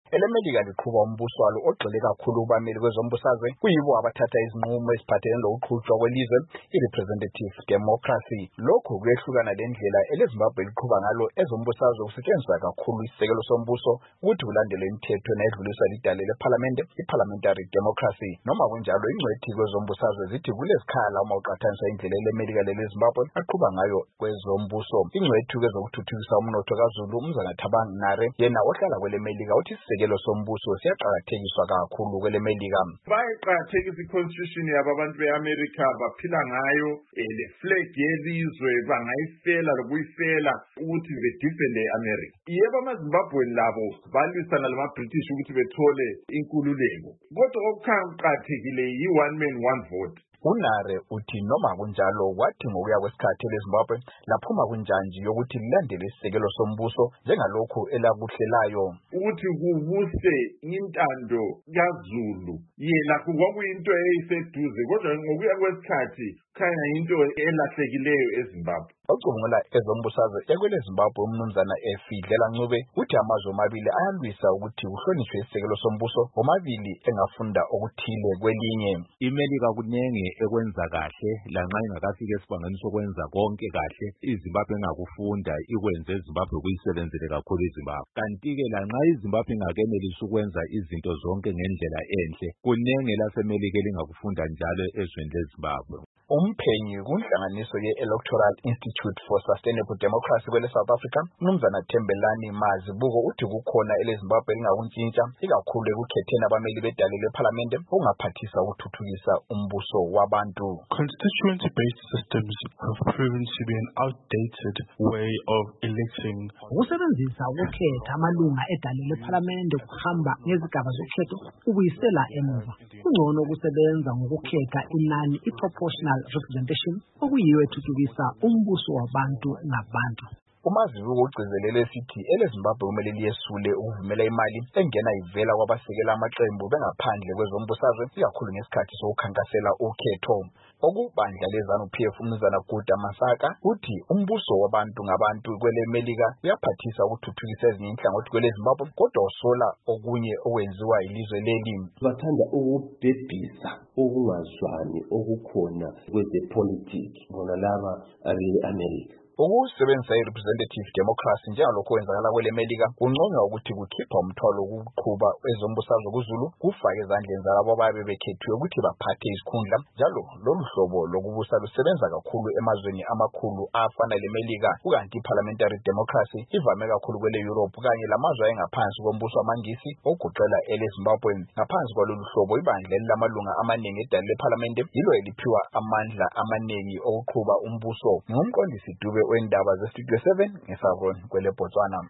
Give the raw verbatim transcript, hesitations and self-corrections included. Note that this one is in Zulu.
elemelika liqhuba umbuso walo ogxile kakhulu kubameli kwezombusazwe kuyibo abathatha izinqumo eziphathelene nokuqhutshwa kwelizwe i-representative democracy. Lokhu kuyehlukana lendlela eleZimbabwe liqhuba ngalo ezombusazwe kusetshenziswa kakhulu isisekelo sombuso ukuthi kulandele imithetho enedluliswa lidale lephalamende i-parliamentary democracy. Noma kunjalo ingcwethi kwezombusazwe zithi kulezikhala uma uqhathanisa indlela elemelika leleZimbabwe aqhuba ngayo kwezombuso. Ingcwethi kwezokuthuthukisa umnotho kaZulu uMzana Thabang Nare yena ohlala kwelemelika uthi isisekelo sombuso siyaqhakathekiswa kakhulu kwelemelika. Bayiqhakathekisa i-constitution yabo abantu be-America baphila ngayo, le flag yelizwe bangayifela lokuyifela ukuthi bedifende i-America. Yebo amaZimbabwe labo balwisana lama-British ukuthi bethole inkululeko, kodwa okuqakathekile yi-one man one vote. Unare uthi noma kunjalo wathi ngokuya kwesikhathi leZimbabwe laphuma kunjanji yokuthi lilandele isisekelo sombuso njengalokhu elakuhlelayo ukuthi kubuse intando kaZulu yela kwakuyinto eyiseduze, kodwa ngokuya kwesikhathi khanya into elahlekileyo eZimbabwe. Ocubungula ezombusazwe ekweleZimbabwe umnumzana Efidlela Ncube uthi amazwe amabili ayalwisa ukuthi kuhlonishwe isisekelo sombuso omabili engafunda okuthile kwelinye. iMelika kunenge ekwenza kahle lanxa ingakafika esibangeni sokwenza konke kahle iZimbabwe engakufunda ikwenze iZimbabwe kuyisebenzele kakhulu iZimbabwe. Kanti-ke lanxa iZimbabwe ingakenelisa ukwenza izinto zonke ngendlela enhle kunenge laseMelika elingakufunda njalo ezweni leZimbabwe. Umphenyi kunhlanganiso ye-Electoral Institute for Sustainable Democracy kwele South Africa umnumzana Thembelani Mazibuko uthi kukhona eleZimbabwe lingakuntshintsha ikakhulu ekukhetheni abameli bedale lephalamende okungaphathisa ukuthuthukisa umbuso wabantu. Constituency-based systems have proven to be an outdated way of electing. Ukusebenzisa ukukhetha amalunga edale lephalamende kuhamba ngezigaba zokhetho ukuyisela emuva. Kungcono ukusebenza ngokukhetha inani i-proportional representation okuyiyo ethuthukisa umbuso wabantu ngabantu. uMazibuko ugcizelele sithi eleZimbabwe kumele liyesule ukuvumela imali engena ivela kwabasekela amaqembu bengaphandle kwezombusazwe ikakhulu ngesikhathi sokukhankasela ukhetho. Okubandla leZANU-P F umnumzana Guda Masaka uthi umbuso wabantu ngabantu kwelemelika uyaphathisa ukuthuthukisa ezinye inhlangothi kweleZimbabwe kodwa usola okunye okwenziwa ilizwe leli. Bathanda ukubhebhisa ukungazwani okukhona kwezepolitiki bona laba abele-America. Ukusebenzisa i-representative democracy njengalokho kwenzakala kwelemelika kunconywa ukuthi kukhipha umthwalo wokuqhuba ezombusazwe kuZulu kufake ezandleni zalabo ababe bekhethiwe ukuthi baphathe isikhundla. Njalo lolu hlobo lokubusa lusebenza kakhulu emazweni amakhulu afana leMelika, kukanti i-parliamentary democracy ivame kakhulu kwele Europe kanye lamazwe ayengaphansi kombuso wamangisi okugoqela eleZimbabwe. Ngaphansi kwalolu hlobo ibandla lamalunga amaningi edale lephalamende yilo eliphiwa amandla amaningi okuqhuba umbuso. Ngumqondisi Dube wendaba ze-Studio seven ngeSavron kwele Botswana.